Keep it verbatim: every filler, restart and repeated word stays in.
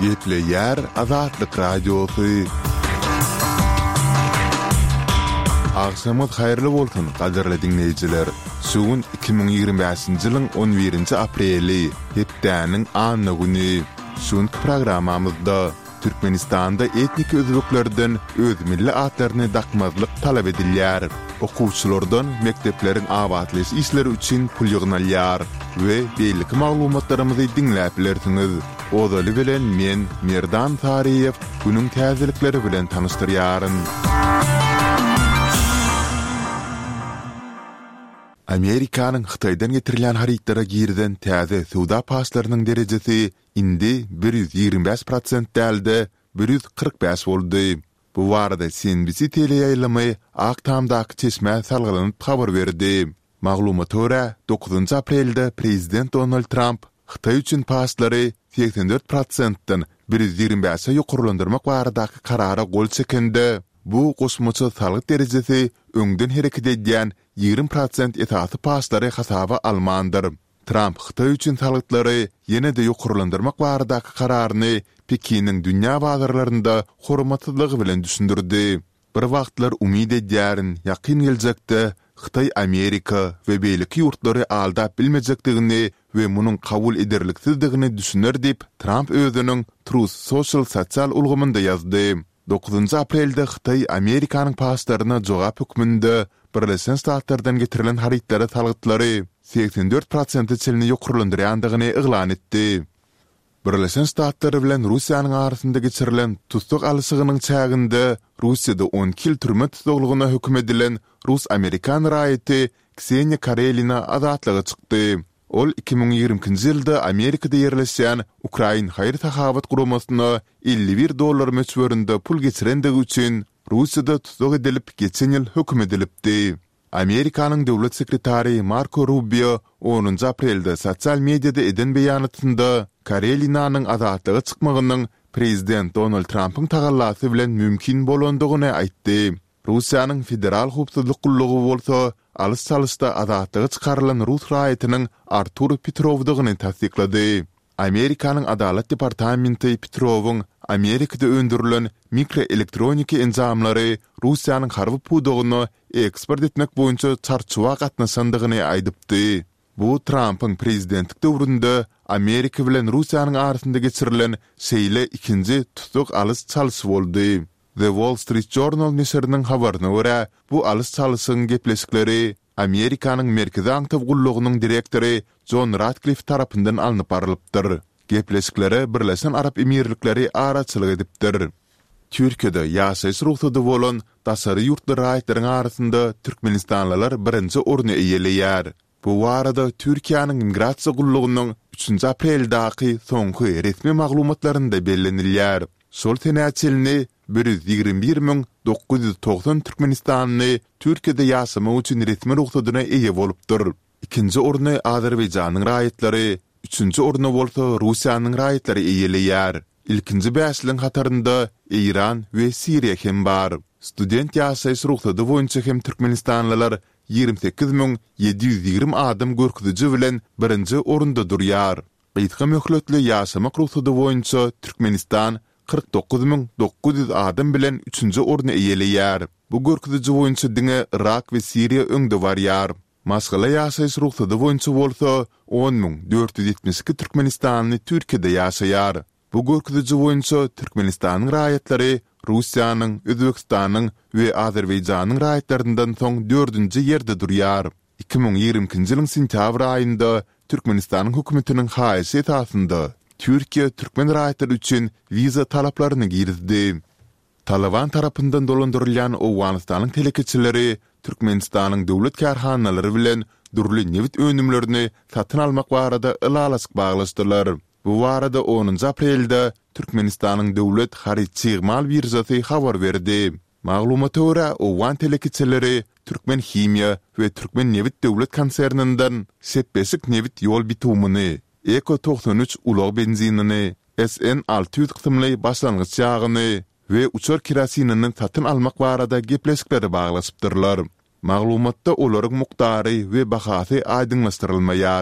Gepli yer Azatlyk radiosu. Akşamyz hayrly bolsun, gaderli dinleyijiler. Sugun iki ming ýigirme beşinji ýylyň on birinji apreli, hepdäniň anny güni. Şun programamyzda Türkmenistanda etnik özbeklerden öz milli atlaryny dakmazlyk talap edilýär. Okuwçylardan mekteplerin awatlyş işleri üçin pul ýygnalýar we beýlik maglumatlarymyzy dinläp bilersiňiz. Odaly bilen men Merdan Tariýew günüň täzelikleri bilen tanystyryaryn. Amerikanyň Hytaýdan getirilen haritlara girden täze suwda passlarynyň derejesi indi bir yüz ýigirme beş prosent däldi, bir yüz kırk beş boldy. Bu warda C N B C teleýaýlamy Aktamdaky çeşme salgylanyp habar berdi. Maglumata görä dokuzunji aprelde prezident Donald Trump Hytaý üçin passlary seksen dört prosentdan bir yüz ýigirme beşe ýokurlandyrmak baradaky karara gol çekindi. Bu gosmaça salgyk derejesi öňden hereket edýän ýigirme prosent etasy passlary hasaba almandyr. Trump Hytaý üçin salgyklary ýene-de ýokurlandyrmak baradaky kararyny Pekiniň dünýä bazarlarynda hormatlylygy bilen düşündirdi. Bir wagtlar umyd edýärin ýakyn geljekde Hytaý Amerika we beýlik ýurtlary aldap bilmejekdigini we munyň kabul ederliksizdigini düşünür dip Trump özüniň Truth Social sosial ulgamynda ýazdy. dokuzunji aprelde Hytaý Amerikanyň passlaryna jogap hükmünde Birleşen Ştatlardan getirilen haritlara salgytlary seksen dört prosent çelini ýokurlandyrýandygyny eglan etdi. Birleşen Ştatlar bilen Russiýanyň arasynda geçirilen tutuk alyşygynyň çäginde Russiýada on kil türme tutuglygyna hökm edilen Rus-Amerikan raýaty Ksenia Karelina azatlyga çykdy. Ol iki ming ýigirmeki ýylda Amerikada ýerleşýän Ukrain haýry tahabat guramasyna elli bir dollar möçberinde pul geçirendigi üçin Russiýada tutuk edilip geçen ýyl hökm edilipdi. Amerikanyň döwlet sekretary Marco Rubio onunji aprelde sosial mediada eden beýanatynda Karelinanyň azatlyga çykmagynyň prezident Donald Trump'yň tagallasy bilen mümkin bolandygyny aýtdy. Russiýanyň federal hukuk gullugy bolsa, alys çalyşda azatlyga çykarylan Rus raýatynyň Artur Petrovdygyny tasdiklady. Amerikanyň Adalet Departamenti Petrowyň Amerikada öndürilen mikroelektronika enzamlary Russiýanyň harby pudugyny eksport etmek boýunça çarçuwa gatnaşandygyny aýdypdy. Bu Trump'yň prezidentlik döwründe Amerika bilen Russiýanyň arasynda geçirilen şeýle ikinji tutuk alys çalyşy boldy. The Wall Street Journal näşriniň habaryna görä, bu alys çalyşyň gepleşikleri Amerikanyň Merkezi Aňtaw gullugynyň direktori John Ratcliffe tarapyndan alınıp barlypdyr. Gepleşikleri Birleşen Arap Emirlikleri araçylyk edipdir. Türkiýede ýaşaýyş ruhsady bolan daşary ýurtlar raýatlaryň arasynda türkmenistanlylar birinji orny eýeleýär. Bu warada Türkiýanyň immigrasiýa gullugynyň üçünji apreldaky soňky resmi maglumatlarynda bellenilýär. Şol tenäçelini bir yüz ýigirme bir ming dokuz ýüz togson Türkmenistanly Türkiýede ýaşamak üçin resmi ruhsadyna eýe bolupdyr. İkinji orny Azerbaýjanyň raýatlary, üçünji orny bolsa Russiýanyň raýatlary eýeleýär. İlkinji beşliň hatarynda İran we Siriýa hem bar. Student ýaşaýyş ruhsady boýunça hem Türkmenistanlylar ýigirme sekiz ming ýedi ýüz ýigirme adam görküdüji bilen birinji orunda durýar. Beýtga möhletli ýaşamak ruhsady boýunça Türkmenistan kırk dokuz ming dokuz ýüz adam bilen üçünji orny eýeleýär. Bu görküdüji boýunça diňe Irak we Siriýa öňde barýar. Maskala ýaşaýyş ruhsady boýunça bolsa on ming dört ýüz ýetmiş iki Türkmenistanly Türkiýede ýaşaýar. Bu görküdüji boýunça Türkmenistanyň raýatlary Russiýanyň, Özbekistanyň we Azerbaýjanyň raýatlaryndan soň dördünji ýerde durýar. iki ming ýigirmeki ýylyň sentýabr aýynda Türkmenistanyň hökümetiniň haýysy esasynda Türkiýe türkmen raýatlary üçin viza talaplaryny girdi. Taliban tarapyndan dolandyrylýan Owganystanyň telekeçileri Türkmenistanyň döwlet karhanalary bilen durly newit önümlerini satyn almak barada ylalasyk baglaşdylar. Bu warada onunji aprelde Türkmenistanyň döwlet haryçygmal birzasy habar berdi. Maglumata görä Owgan telekeçileri Türkmen Himiýa we Türkmen Newit döwlet konsernyndan sepbesik newit ýol bitumyny, Eko doksan üç ulag benzinini, S N altı yüz kısımly başlangyç ýagyny we uçur kirasynyň satyn almak barada gepleşikleri baglaşypdyrlar. Maglumatda olaryň mukdary we bahasy aýdyňlaşdyrylmaýar.